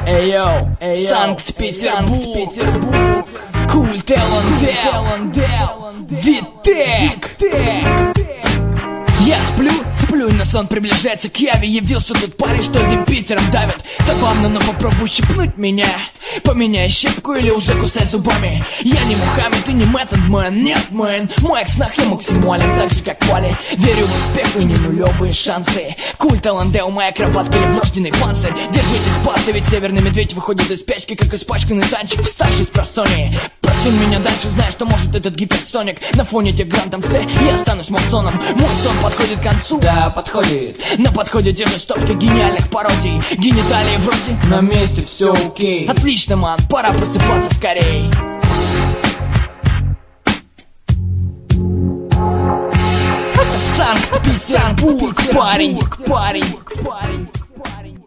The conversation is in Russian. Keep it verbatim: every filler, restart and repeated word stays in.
Эйоу, Санкт-Петербург, Культ Эллендейл, Витек. Я сплю, сплю, и на сон приближается к яви. Явился тут парень, что одним Питером давит. Забавно, но попробуй щипнуть меня. Поменяй щепку или уже кусай зубами. Я не Мухаммед и не Мэттед Мэн. Нет, мэн, мой экс-нах я максимален, так же как Вали. Верю в успех и не нулевые шансы. Культ Эллендейл, моя кроватка или врожденный панцирь. Держитесь, пасы, ведь северный медведь выходит из печки, как испачканный танчик, вставший с просони. Просунь меня дальше, знаешь, что может этот гиперсоник. На фоне тех грантом С я останусь Максоном. Мой сон подходит к концу. Да, подходит. На подходе держит стопка гениальных пародий. Гениталии вроде на месте, все окей. Отлично, ман, пора просыпаться скорей. Это Санкт-Петербург, парень, парень, парень.